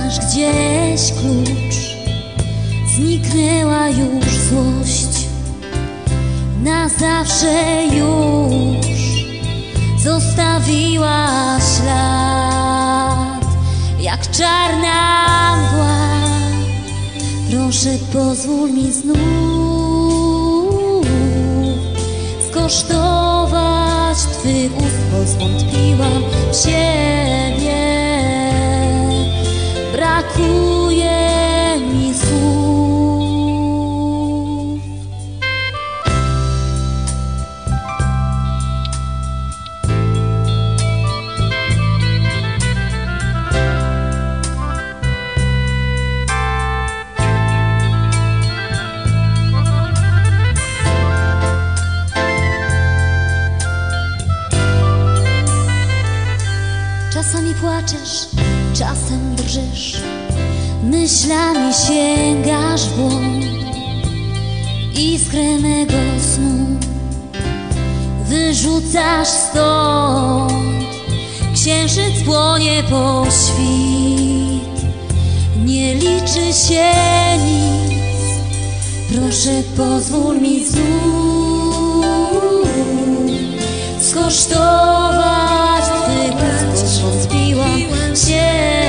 masz gdzieś klucz, zniknęła już złość, na zawsze już zostawiła ślad, jak czarna mgła. Proszę pozwól mi znów skosztować Twych ust, bo zwątpiłam w siebie. Brakuje mi słów. Czasami płaczesz, czasem drżysz, myślami sięgasz w głąb. Iskrę mego snu wyrzucasz stąd. Księżyc płonie po świt, nie liczy się nic. Proszę pozwól mi znów skosztować Twych ust, bo zwątpiłam się.